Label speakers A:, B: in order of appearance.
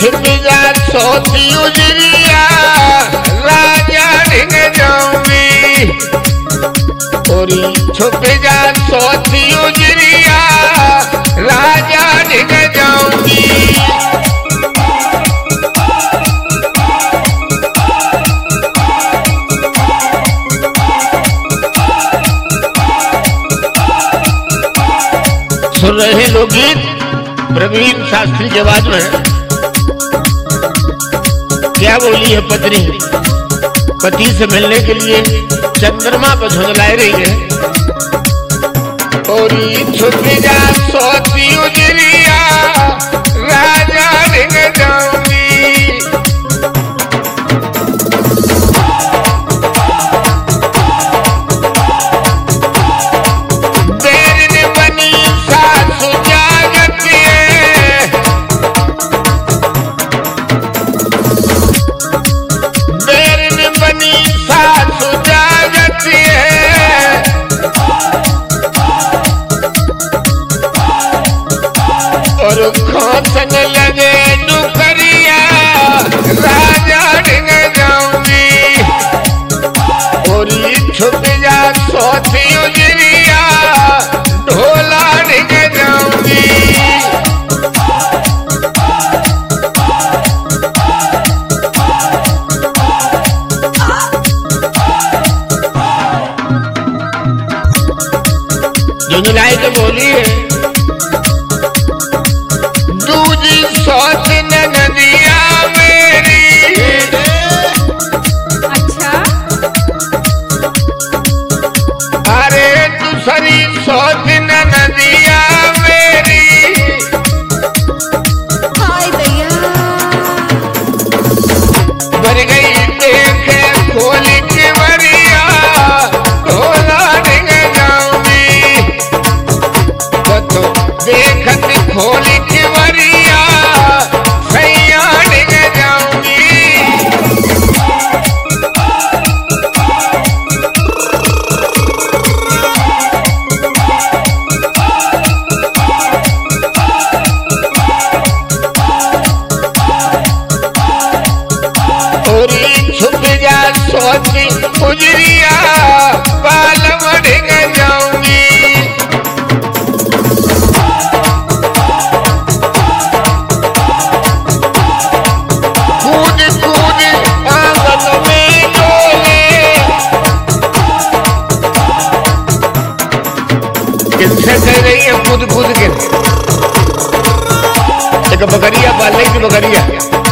A: छिप जा सोती उजरिया राजा ढिंग जाऊंगी। और छुप जा सोती उजरिया राजा ढिंग जाऊंगी। सुन रहे लोकगीत प्रवीण शास्त्री की आवाज में। क्या बोली है पत्नी पति से मिलने के लिए चंद्रमा पर झुंझला रही है। और छुप जा सोती उजरिया राजा ढिंग जाऊंगी। और खोसन लगे डुकरिया राजा ढिंग जाऊंगी। और छुप जा सोती उजरिया ढोला ढिंग जाऊंगी। झुंझलाई तो बोली है सोच नदिया मेरी।
B: अच्छा
A: अरे दूसरी सोच नदिया मेरी।
B: हाय दैया
A: भर गई देखे खोली के बरिया ढोला ढिंग जाऊंगी। तो देखत खोली के बरिया छुप जा सोती उजरिया बालम ढिंग जाऊंगी। कूद कूद आंगन में डोले। किससे कह रही है कूद कूद के? एक बकरिया पाल रही थी बकरिया।